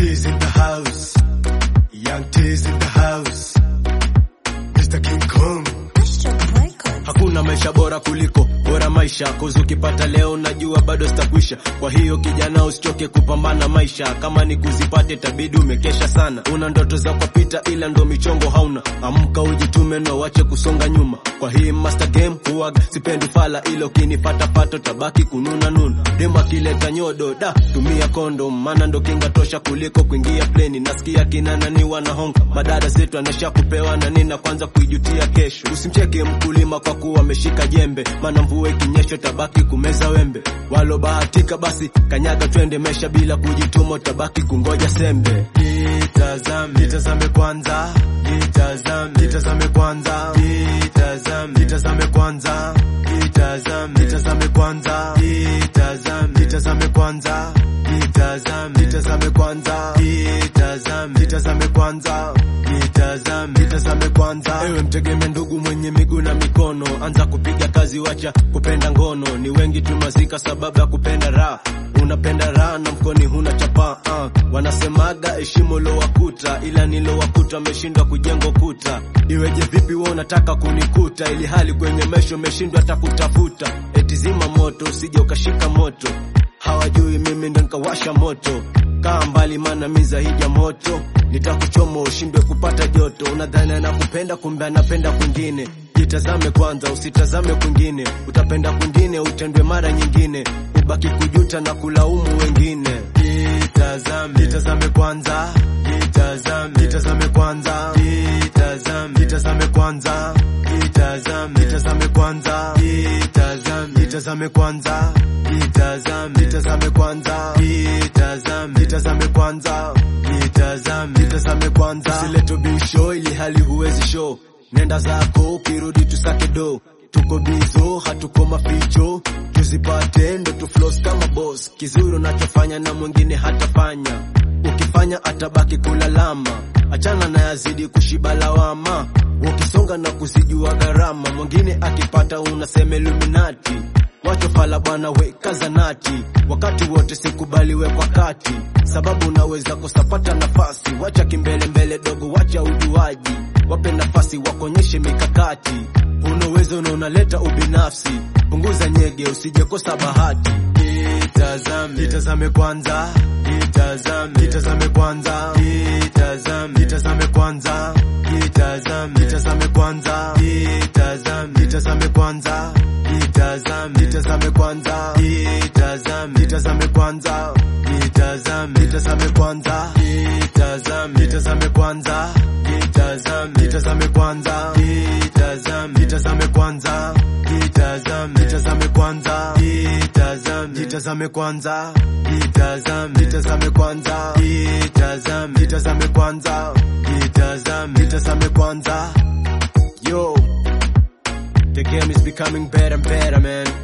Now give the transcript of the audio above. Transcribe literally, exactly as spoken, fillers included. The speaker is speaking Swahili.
T's in the house, young T's in the house, Mister King Kong. Hakuna maisha bora kuliko bora maisha, kozi ukipata leo najua bado sitakwisha. Kwa hiyo kijana usichoke kupambana maisha, kama ni kuzipate tabidi umekesha sana. Una ndoto za kupita ila ndo michongo hauna, amka ujitume na wache kusonga nyuma. Kwa hii master game huaga sipendi fala, ilo kinipata pato tabaki kununa nuna. Dema kileta nyodo da tumia condom, maana ndo kinga tosha kuliko kuingia plane. Nasikia kinana ni wanahonga, madada zetu anasha kupewa na nina kwanza kuijutia kesho. Usimcheke mkulima kwa kuwa ameshika jembe, maana mvua ikinyesha tabaki kumeza wembe. Walo bahatika basi kanyaga twende, mesha bila kujituma tabaki kungoja sembe. Nitazame, nitazame kwanza, nitazame, nitazame kwanza, nitazame, nitazame kwanza, nitazame, nitazame kwanza, nitazame, nitazame kwanza, nitazame, nitazame kwanza, nitazame, nitazame kwanza, nitazame, nitazame kwanza. Ewe mtegeme ndugu mwenye miguu na mikono, anza kupiga kazi wacha kupenda ngono. Ni wengi tumazika sababu ya kupenda raha, unapenda raha na mkoni huna chapa. uh. Wanasemaga heshima lo wakuta, ila nilo wakuta ameshindwa kujenga kuta. Iweje vipi wewe unataka kunikuta, ili hali kwenye mesho umeshindwa hata kutafuta. Eti zima moto usije ukashika moto, hawajui mimi ndo nikawasha moto. Kaa mbali maana miza hija moto, nitakuchoma ushindwe kupata joto. Unadhani na kupenda kumbe anapenda kwingine, jitazame kwanza usitazame kwingine. Utapenda kwingine utendwe mara nyingine, ubaki kujuta na kulaumu wengine. Jitazame, jitazame kwanza, jitazame, jitazame kwanza, jitazame, jitazame kwanza, jitazame, jitazame kwanza, jitazame, jitazame kwanza, jitazame, jitazame kwanza, jitazame, jitazame kwanza, jitazame, jitazame kwanza. Usileto bisho ili hali huwezi show, nenda zako ukirudi tusake do. Tuko bizo hatuko maficho, tuzipate ndo tu flows kama boss. Kizuri unachofanya na mwingine hatafanya, ukifanya atabaki kulalama. Achana na yazidi kushiba lawama, ukisonga na kuzijua gharama. Mwingine akipata unasema Illuminati, wacho fala bwana weka zanati. Wakati wote sikubali we kwa kati, sababu unaweza kusapata nafasi. Wacha kimbele mbele dogo, wacha ujuaji, wape nafasi wakonyeshe mikakati. Unaweza na unaleta ubinafsi, punguza nyege usije kosa bahati. Nitazame, nitazame kwanza, nitazame, nitazame kwanza, nitazame, nitazame kwanza, nitazame, nitazame kwanza, nitazame, nitazame kwanza, nitazame, nitazame kwanza, nitazame, nitazame kwanza, nitazame, nitazame kwanza, nitazame, nitazame kwanza, nitazame, nitazame kwanza, nitazame, nitazame kwanza, nitazame, nitazame kwanza, nitazame, nitazame kwanza, nitazame, nitazame kwanza, nitazame, nitazame kwanza, nitazame, nitazame kwanza. Yo, the game is becoming better and better, man.